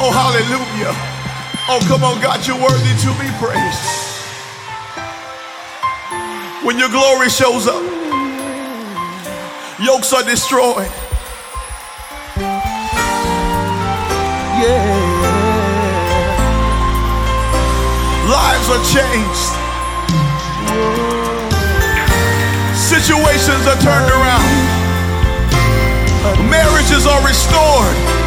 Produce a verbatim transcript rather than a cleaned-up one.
Oh, hallelujah. Oh, come on, God, you're worthy to be praised. When your glory shows up, yokes are destroyed. Yeah. Lives are changed. Situations are turned around. Marriages are restored.